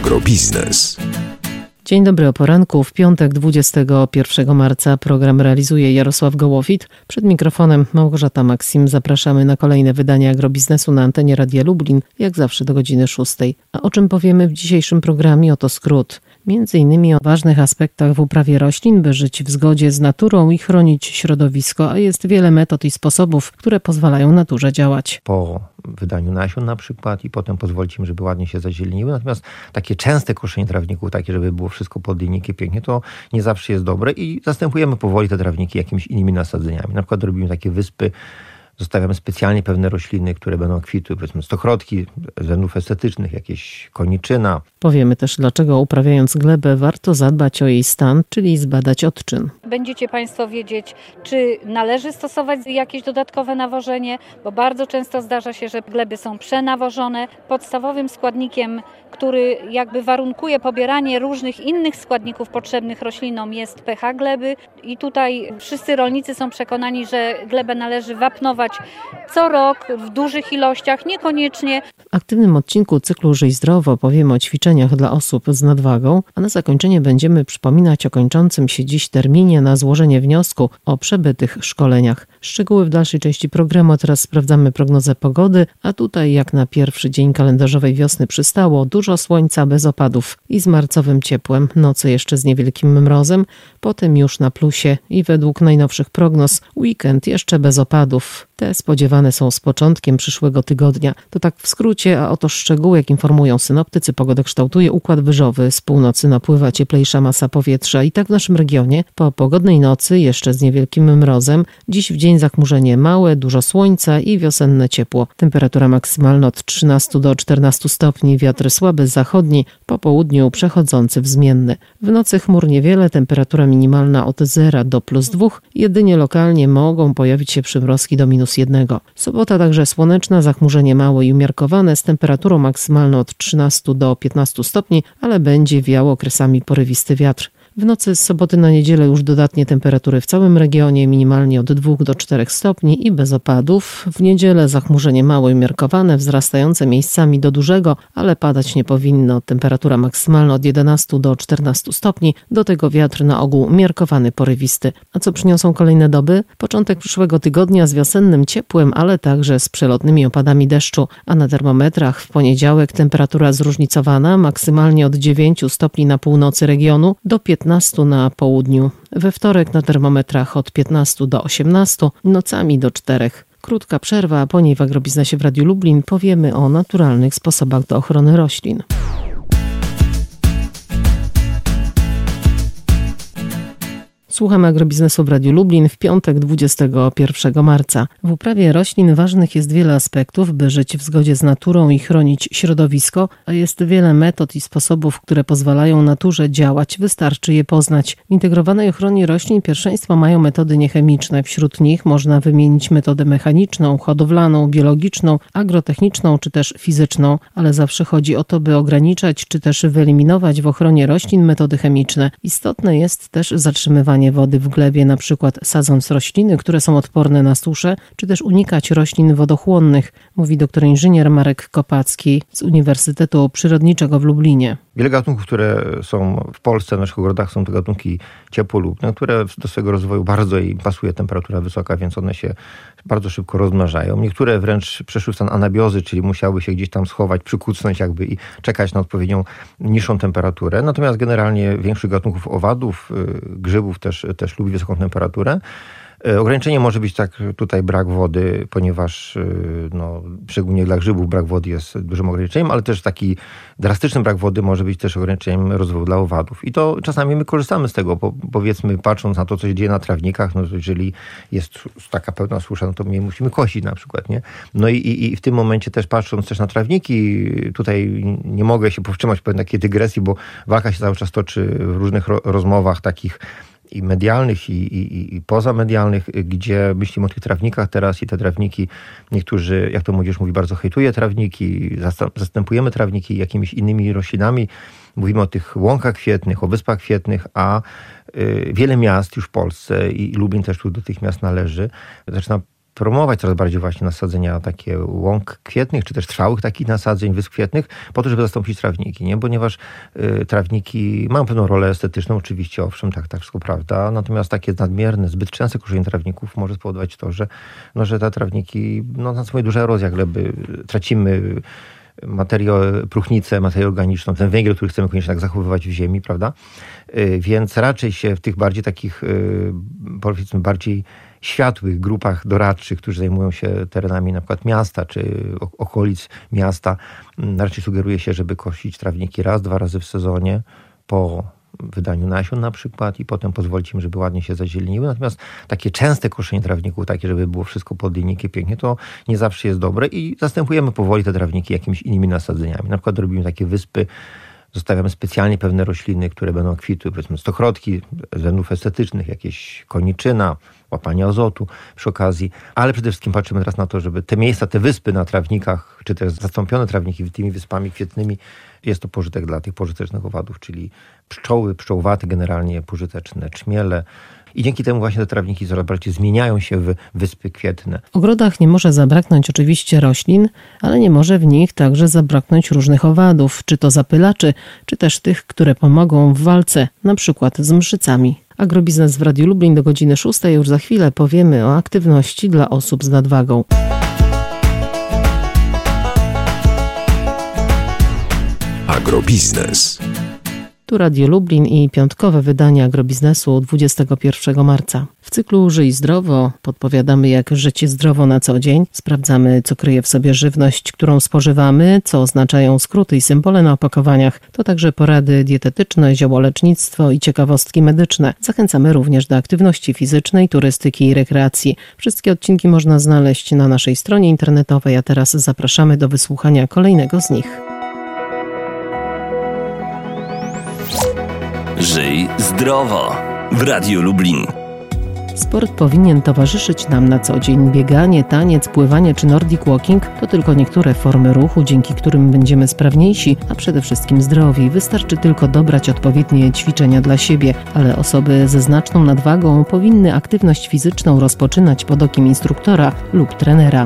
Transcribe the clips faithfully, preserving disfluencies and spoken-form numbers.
Agrobiznes. Dzień dobry o poranku. W piątek dwudziestego pierwszego marca program realizuje Jarosław Gołowit. Przed mikrofonem Małgorzata Maksim. Zapraszamy na kolejne wydanie Agrobiznesu na antenie Radia Lublin, jak zawsze do godziny szóstej. A o czym powiemy w dzisiejszym programie? Oto skrót. Między innymi o ważnych aspektach w uprawie roślin, by żyć w zgodzie z naturą i chronić środowisko, a jest wiele metod i sposobów, które pozwalają naturze działać. Po wydaniu nasion na przykład i potem pozwolić im, żeby ładnie się zazieleniły. Natomiast takie częste koszenie trawników, takie, żeby było wszystko pod linijkę pięknie, to nie zawsze jest dobre i zastępujemy powoli te trawniki jakimiś innymi nasadzeniami. Na przykład robimy takie wyspy, zostawiamy specjalnie pewne rośliny, które będą kwitły, powiedzmy stokrotki, ze względów estetycznych, jakieś koniczyna. Powiemy też, dlaczego uprawiając glebę warto zadbać o jej stan, czyli zbadać odczyn. Będziecie Państwo wiedzieć, czy należy stosować jakieś dodatkowe nawożenie, bo bardzo często zdarza się, że gleby są przenawożone. Podstawowym składnikiem, który jakby warunkuje pobieranie różnych innych składników potrzebnych roślinom, jest pH gleby i tutaj wszyscy rolnicy są przekonani, że glebę należy wapnować co rok w dużych ilościach, niekoniecznie. W aktywnym odcinku cyklu Żyj Zdrowo powiemy o ćwiczeniach dla osób z nadwagą, a na zakończenie będziemy przypominać o kończącym się dziś terminie na złożenie wniosku o przebytych szkoleniach. Szczegóły w dalszej części programu, a teraz sprawdzamy prognozę pogody, a tutaj jak na pierwszy dzień kalendarzowej wiosny przystało, dużo słońca bez opadów i z marcowym ciepłem, noce jeszcze z niewielkim mrozem, potem już na plusie i według najnowszych prognoz weekend jeszcze bez opadów. Te spodziewane są z początkiem przyszłego tygodnia. To tak w skrócie, a oto szczegóły, jak informują synoptycy, pogodę kształtuje układ wyżowy. Z północy napływa cieplejsza masa powietrza i tak w naszym regionie po pogodnej nocy, jeszcze z niewielkim mrozem, dziś w dzień zachmurzenie małe, dużo słońca i wiosenne ciepło. Temperatura maksymalna od trzynastu do czternastu stopni, wiatr słaby zachodni, po południu przechodzący w zmienny. W nocy chmur niewiele, temperatura minimalna od zera do plus dwóch, jedynie lokalnie mogą pojawić się przymrozki do minus jednego. Sobota także słoneczna, zachmurzenie małe i umiarkowane z temperaturą maksymalną od trzynastu do piętnastu stopni, ale będzie wiał okresami porywisty wiatr. W nocy z soboty na niedzielę już dodatnie temperatury w całym regionie, minimalnie od dwóch do czterech stopni i bez opadów. W niedzielę zachmurzenie małe i umiarkowane, wzrastające miejscami do dużego, ale padać nie powinno. Temperatura maksymalna od jedenastu do czternastu stopni, do tego wiatr na ogół umiarkowany, porywisty. A co przyniosą kolejne doby? Początek przyszłego tygodnia z wiosennym ciepłem, ale także z przelotnymi opadami deszczu, a na termometrach w poniedziałek temperatura zróżnicowana, maksymalnie od dziewięciu stopni na północy regionu do piętnastu na południu. We wtorek na termometrach od piętnastu do osiemnastu, nocami do czterech. Krótka przerwa, a po niej w Agrobiznesie w Radiu Lublin powiemy o naturalnych sposobach do ochrony roślin. Słuchamy Agrobiznesu w Radiu Lublin w piątek dwudziestego pierwszego marca. W uprawie roślin ważnych jest wiele aspektów, by żyć w zgodzie z naturą i chronić środowisko, a jest wiele metod i sposobów, które pozwalają naturze działać. Wystarczy je poznać. W integrowanej ochronie roślin pierwszeństwo mają metody niechemiczne. Wśród nich można wymienić metodę mechaniczną, hodowlaną, biologiczną, agrotechniczną czy też fizyczną, ale zawsze chodzi o to, by ograniczać czy też wyeliminować w ochronie roślin metody chemiczne. Istotne jest też zatrzymywanie wody w glebie, na przykład sadząc rośliny, które są odporne na suszę, czy też unikać roślin wodochłonnych, mówi doktor inżynier Marek Kopacki z Uniwersytetu Przyrodniczego w Lublinie. Wiele gatunków, które są w Polsce, w naszych ogrodach, są to gatunki ciepłolubne, które do swojego rozwoju bardzo im pasuje temperatura wysoka, więc one się bardzo szybko rozmnażają. Niektóre wręcz przeszły w stan anabiozy, czyli musiały się gdzieś tam schować, przykucnąć jakby i czekać na odpowiednią niższą temperaturę. Natomiast generalnie większość gatunków owadów, grzybów też, też lubi wysoką temperaturę. Ograniczenie może być tak tutaj brak wody, ponieważ no, szczególnie dla grzybów brak wody jest dużym ograniczeniem, ale też taki drastyczny brak wody może być też ograniczeniem rozwoju dla owadów. I to czasami my korzystamy z tego, bo powiedzmy patrząc na to, co się dzieje na trawnikach, no jeżeli jest taka pełna susza, no to my musimy kosić na przykład, nie? No i, i, i w tym momencie też patrząc też na trawniki, tutaj nie mogę się powstrzymać w pewnej takiej dygresji, bo walka się cały czas toczy w różnych ro- rozmowach takich i medialnych, i, i, i pozamedialnych, gdzie myślimy o tych trawnikach teraz i te trawniki, niektórzy, jak to młodzież mówi, bardzo hejtuje trawniki, zastępujemy trawniki jakimiś innymi roślinami. Mówimy o tych łąkach kwietnych, o wyspach kwietnych, a y, wiele miast już w Polsce i Lublin też tu do tych miast należy, zaczyna promować coraz bardziej właśnie nasadzenia takie łąk kwietnych, czy też trwałych takich nasadzeń, wysp kwietnych, po to, żeby zastąpić trawniki, nie? Ponieważ y, trawniki mają pewną rolę estetyczną, oczywiście, owszem, tak, tak, wszystko prawda, natomiast takie nadmierne, zbyt częste koszenie trawników może spowodować to, że, no, że te trawniki, no, następuje duża erozja gleby, tracimy materiał, próchnicę, materię organiczną, ten węgiel, który chcemy koniecznie tak zachowywać w ziemi, prawda? Y, więc raczej się w tych bardziej takich, y, powiedzmy, bardziej światłych grupach doradczych, którzy zajmują się terenami na przykład miasta czy okolic miasta, raczej sugeruje się, żeby kosić trawniki raz, dwa razy w sezonie po wydaniu nasion na przykład i potem pozwolić im, żeby ładnie się zazieleniły. Natomiast takie częste koszenie trawników, takie, żeby było wszystko podlinijkie, pięknie, to nie zawsze jest dobre i zastępujemy powoli te trawniki jakimiś innymi nasadzeniami. Na przykład robimy takie wyspy, zostawiamy specjalnie pewne rośliny, które będą kwitły, powiedzmy stokrotka, ze względów estetycznych, jakieś koniczyna, łapanie azotu przy okazji, ale przede wszystkim patrzymy teraz na to, żeby te miejsca, te wyspy na trawnikach, czy też zastąpione trawniki tymi wyspami kwietnymi, jest to pożytek dla tych pożytecznych owadów, czyli pszczoły, pszczołowaty generalnie, pożyteczne czmiele. I dzięki temu właśnie te trawniki coraz bardziej zmieniają się w wyspy kwietne. W ogrodach nie może zabraknąć oczywiście roślin, ale nie może w nich także zabraknąć różnych owadów, czy to zapylaczy, czy też tych, które pomogą w walce, na przykład z mszycami. Agrobiznes w Radiu Lublin do godziny szóstej. Już za chwilę powiemy o aktywności dla osób z nadwagą. Agrobiznes. Tu Radio Lublin i piątkowe wydanie Agrobiznesu dwudziestego pierwszego marca. W cyklu Żyj zdrowo podpowiadamy, jak żyć zdrowo na co dzień. Sprawdzamy, co kryje w sobie żywność, którą spożywamy, co oznaczają skróty i symbole na opakowaniach. To także porady dietetyczne, ziołolecznictwo i ciekawostki medyczne. Zachęcamy również do aktywności fizycznej, turystyki i rekreacji. Wszystkie odcinki można znaleźć na naszej stronie internetowej, a teraz zapraszamy do wysłuchania kolejnego z nich. Żyj zdrowo w Radiu Lublin. Sport powinien towarzyszyć nam na co dzień. Bieganie, taniec, pływanie czy nordic walking to tylko niektóre formy ruchu, dzięki którym będziemy sprawniejsi, a przede wszystkim zdrowi. Wystarczy tylko dobrać odpowiednie ćwiczenia dla siebie, ale osoby ze znaczną nadwagą powinny aktywność fizyczną rozpoczynać pod okiem instruktora lub trenera.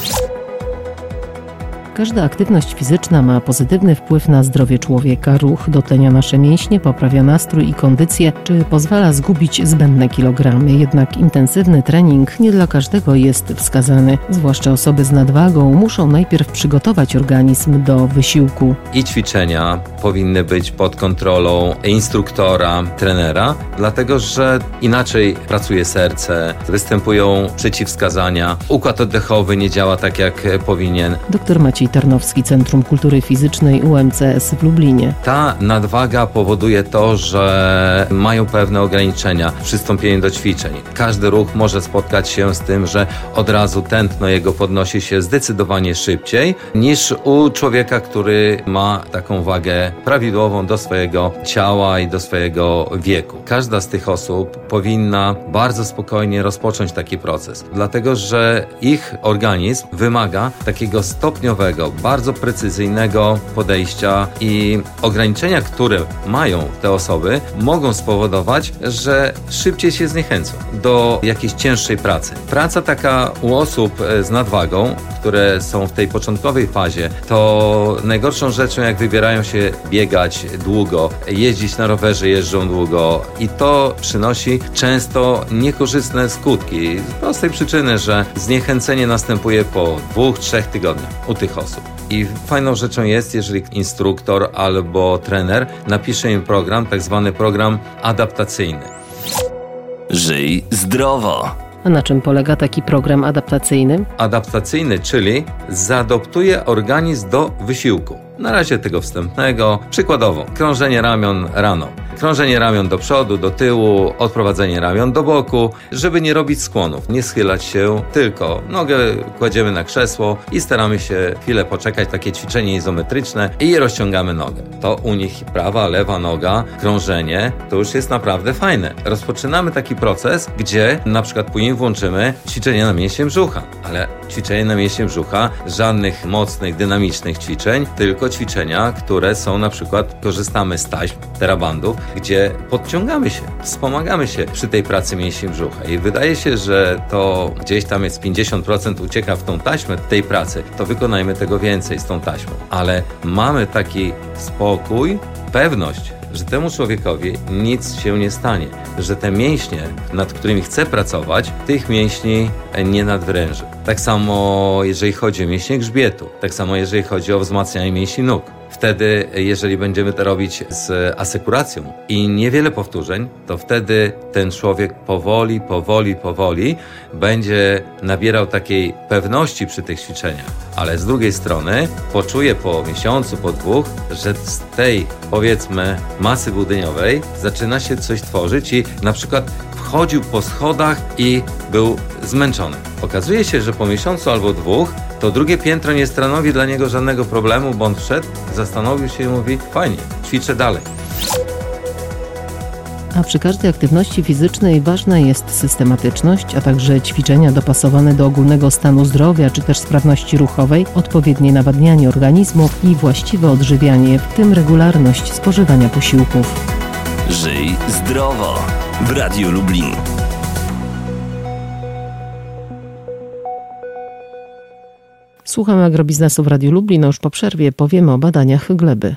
Każda aktywność fizyczna ma pozytywny wpływ na zdrowie człowieka. Ruch dotlenia nasze mięśnie, poprawia nastrój i kondycję, czy pozwala zgubić zbędne kilogramy. Jednak intensywny trening nie dla każdego jest wskazany. Zwłaszcza osoby z nadwagą muszą najpierw przygotować organizm do wysiłku. I ćwiczenia powinny być pod kontrolą instruktora, trenera, dlatego że inaczej pracuje serce, występują przeciwwskazania, układ oddechowy nie działa tak jak powinien. Doktor Maciej Tarnowski, Centrum Kultury Fizycznej U M C S w Lublinie. Ta nadwaga powoduje to, że mają pewne ograniczenia w przystąpieniu do ćwiczeń. Każdy ruch może spotkać się z tym, że od razu tętno jego podnosi się zdecydowanie szybciej niż u człowieka, który ma taką wagę prawidłową do swojego ciała i do swojego wieku. Każda z tych osób powinna bardzo spokojnie rozpocząć taki proces, dlatego że ich organizm wymaga takiego stopniowego, bardzo precyzyjnego podejścia i ograniczenia, które mają te osoby, mogą spowodować, że szybciej się zniechęcą do jakiejś cięższej pracy. Praca taka u osób z nadwagą, które są w tej początkowej fazie, to najgorszą rzeczą, jak wybierają się biegać długo, jeździć na rowerze, jeżdżą długo i to przynosi często niekorzystne skutki z prostej przyczyny, że zniechęcenie następuje po dwóch, trzech tygodniach u tych osób. I fajną rzeczą jest, jeżeli instruktor albo trener napisze im program, tak zwany program adaptacyjny. Żyj zdrowo. A na czym polega taki program adaptacyjny? Adaptacyjny, czyli zaadoptuje organizm do wysiłku. Na razie tego wstępnego. Przykładowo, krążenie ramion rano. Krążenie ramion do przodu, do tyłu, odprowadzenie ramion do boku, żeby nie robić skłonów, nie schylać się, tylko nogę kładziemy na krzesło i staramy się chwilę poczekać, takie ćwiczenie izometryczne i rozciągamy nogę. To u nich prawa, lewa noga, krążenie, to już jest naprawdę fajne. Rozpoczynamy taki proces, gdzie na przykład później włączymy ćwiczenie na mięśnie brzucha, ale ćwiczenie na mięśnie brzucha, żadnych mocnych, dynamicznych ćwiczeń, tylko ćwiczenia, które są na przykład, korzystamy z taśm, terabandów, gdzie podciągamy się, wspomagamy się przy tej pracy mięśni brzucha. I wydaje się, że to gdzieś tam jest pięćdziesiąt procent ucieka w tą taśmę tej pracy, to wykonajmy tego więcej z tą taśmą. Ale mamy taki spokój, pewność, że temu człowiekowi nic się nie stanie, że te mięśnie, nad którymi chce pracować, tych mięśni nie nadwręży. Tak samo jeżeli chodzi o mięśnie grzbietu, tak samo jeżeli chodzi o wzmacnianie mięśni nóg. Wtedy, jeżeli będziemy to robić z asekuracją i niewiele powtórzeń, to wtedy ten człowiek powoli, powoli, powoli będzie nabierał takiej pewności przy tych ćwiczeniach. Ale z drugiej strony poczuje po miesiącu, po dwóch, że z tej, powiedzmy, masy budyniowej zaczyna się coś tworzyć i na przykład wchodził po schodach i był zmęczony. Okazuje się, że po miesiącu albo dwóch to drugie piętro nie stanowi dla niego żadnego problemu, bo on wszedł, zastanowił się i mówi: fajnie, ćwiczę dalej. A przy każdej aktywności fizycznej ważna jest systematyczność, a także ćwiczenia dopasowane do ogólnego stanu zdrowia czy też sprawności ruchowej, odpowiednie nawadnianie organizmu i właściwe odżywianie, w tym regularność spożywania posiłków. Żyj zdrowo w Radiu Lublin. Słuchamy agrobiznesu w Radiu Lublin, a już po przerwie powiemy o badaniach gleby.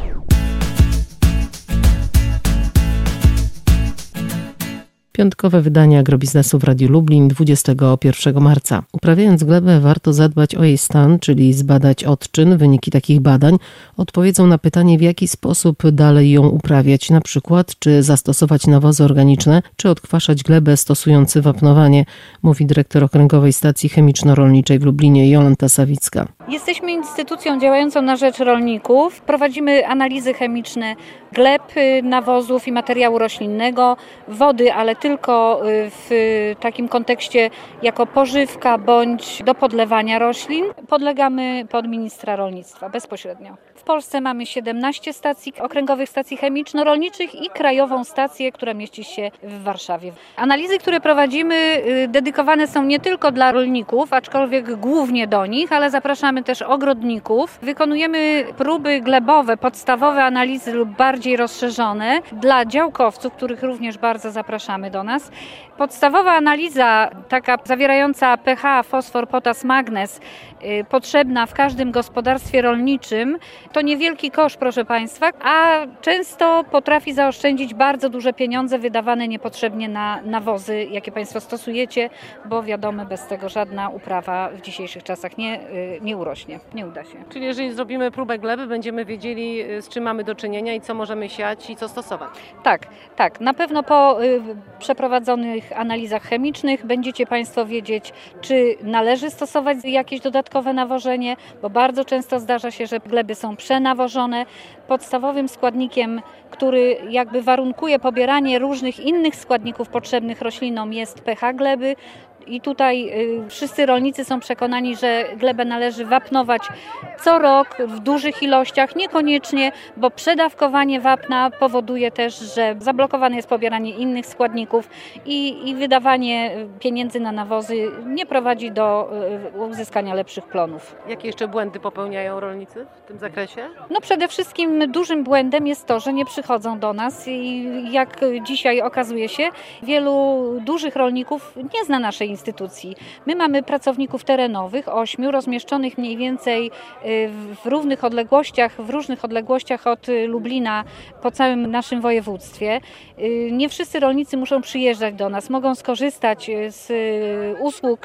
Piątkowe wydanie agrobiznesu w Radiu Lublin dwudziestego pierwszego marca. Uprawiając glebę, warto zadbać o jej stan, czyli zbadać odczyn. Wyniki takich badań odpowiedzą na pytanie, w jaki sposób dalej ją uprawiać, na przykład czy zastosować nawozy organiczne, czy odkwaszać glebę stosując wapnowanie, mówi dyrektor Okręgowej Stacji Chemiczno-Rolniczej w Lublinie Jolanta Sawicka. Jesteśmy instytucją działającą na rzecz rolników. Prowadzimy analizy chemiczne gleb, nawozów i materiału roślinnego, wody, ale tylko w takim kontekście jako pożywka bądź do podlewania roślin. Podlegamy pod ministra rolnictwa bezpośrednio. W Polsce mamy siedemnaście stacji, okręgowych stacji chemiczno-rolniczych i krajową stację, która mieści się w Warszawie. Analizy, które prowadzimy, dedykowane są nie tylko dla rolników, aczkolwiek głównie do nich, ale zapraszamy też ogrodników. Wykonujemy próby glebowe, podstawowe analizy lub bardziej rozszerzone dla działkowców, których również bardzo zapraszamy do nas. Podstawowa analiza, taka zawierająca pH, fosfor, potas, magnez, yy, potrzebna w każdym gospodarstwie rolniczym, to niewielki koszt, proszę Państwa, a często potrafi zaoszczędzić bardzo duże pieniądze wydawane niepotrzebnie na nawozy, jakie Państwo stosujecie, bo wiadomo, bez tego żadna uprawa w dzisiejszych czasach nie, yy, nie urośnie, nie uda się. Czyli jeżeli zrobimy próbę gleby, będziemy wiedzieli, z czym mamy do czynienia i co możemy siać i co stosować. Tak, tak. Na pewno po y, przeprowadzonych analizach chemicznych będziecie Państwo wiedzieć, czy należy stosować jakieś dodatkowe nawożenie, bo bardzo często zdarza się, że gleby są przenawożone. Podstawowym składnikiem, który jakby warunkuje pobieranie różnych innych składników potrzebnych roślinom, jest pH gleby. I tutaj y, wszyscy rolnicy są przekonani, że glebę należy wapnować co rok w dużych ilościach, niekoniecznie, bo przedawkowanie wapna powoduje też, że zablokowane jest pobieranie innych składników i, i wydawanie pieniędzy na nawozy nie prowadzi do y, uzyskania lepszych plonów. Jakie jeszcze błędy popełniają rolnicy w tym zakresie? No przede wszystkim dużym błędem jest to, że nie przychodzą do nas i jak dzisiaj okazuje się, wielu dużych rolników nie zna naszej instytucji. My mamy pracowników terenowych, ośmiu, rozmieszczonych mniej więcej w równych odległościach, w różnych odległościach od Lublina po całym naszym województwie. Nie wszyscy rolnicy muszą przyjeżdżać do nas, mogą skorzystać z usług,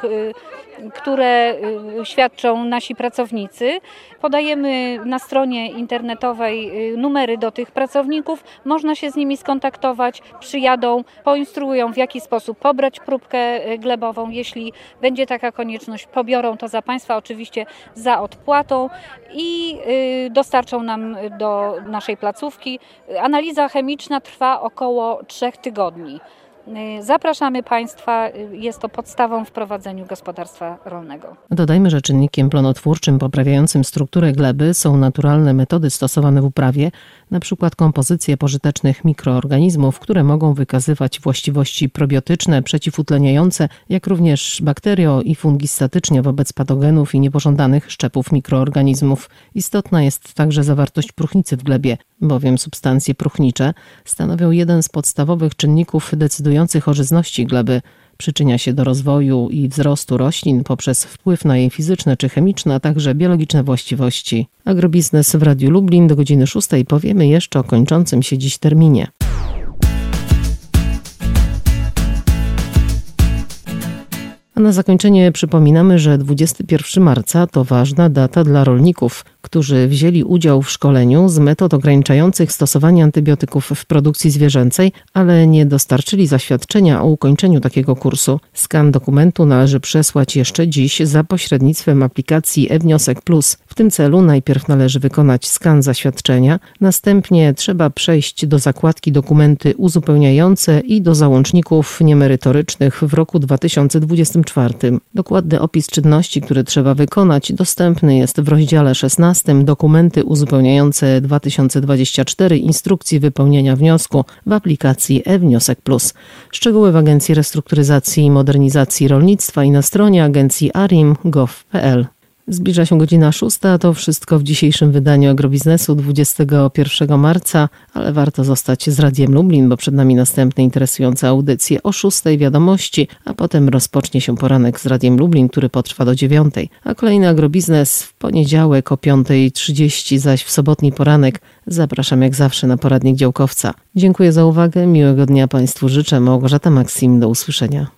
które świadczą nasi pracownicy. Podajemy na stronie internetowej numery do tych pracowników, można się z nimi skontaktować, przyjadą, poinstruują, w jaki sposób pobrać próbkę glebową. Jeśli będzie taka konieczność, pobiorą to za Państwa, oczywiście za odpłatą i dostarczą nam do naszej placówki. Analiza chemiczna trwa około trzech tygodni. Zapraszamy Państwa, jest to podstawą w prowadzeniu gospodarstwa rolnego. Dodajmy, że czynnikiem plonotwórczym poprawiającym strukturę gleby są naturalne metody stosowane w uprawie, na przykład kompozycje pożytecznych mikroorganizmów, które mogą wykazywać właściwości probiotyczne, przeciwutleniające, jak również bakterio- i fungistatycznie wobec patogenów i niepożądanych szczepów mikroorganizmów. Istotna jest także zawartość próchnicy w glebie, bowiem substancje próchnicze stanowią jeden z podstawowych czynników decydujących o żyzności gleby. Przyczynia się do rozwoju i wzrostu roślin poprzez wpływ na jej fizyczne czy chemiczne, a także biologiczne właściwości. Agrobiznes w Radiu Lublin do godziny szóstej powiemy jeszcze o kończącym się dziś terminie. A na zakończenie przypominamy, że dwudziestego pierwszego marca to ważna data dla rolników, którzy wzięli udział w szkoleniu z metod ograniczających stosowanie antybiotyków w produkcji zwierzęcej, ale nie dostarczyli zaświadczenia o ukończeniu takiego kursu. Skan dokumentu należy przesłać jeszcze dziś za pośrednictwem aplikacji e-Wniosek Plus. W tym celu najpierw należy wykonać skan zaświadczenia, następnie trzeba przejść do zakładki Dokumenty uzupełniające i do załączników niemerytorycznych w roku dwa tysiące dwudziestym czwartym. Dokładny opis czynności, które trzeba wykonać, dostępny jest w rozdziale szesnastym Dokumenty uzupełniające dwa tysiące dwudziesty czwarty instrukcji wypełnienia wniosku w aplikacji e-Wniosek Plus. Szczegóły w Agencji Restrukturyzacji i Modernizacji Rolnictwa i na stronie agencji arim kropka gov kropka p l. Zbliża się godzina szósta, to wszystko w dzisiejszym wydaniu Agrobiznesu dwudziestego pierwszego marca, ale warto zostać z Radiem Lublin, bo przed nami następne interesujące audycje o szóstej wiadomości, a potem rozpocznie się poranek z Radiem Lublin, który potrwa do dziewiątej, a kolejny Agrobiznes w poniedziałek o piątej trzydzieści, zaś w sobotni poranek zapraszam jak zawsze na poradnik działkowca. Dziękuję za uwagę, miłego dnia Państwu życzę. Małgorzata Maksim, do usłyszenia.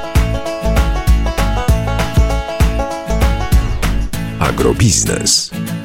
Agrobiznes.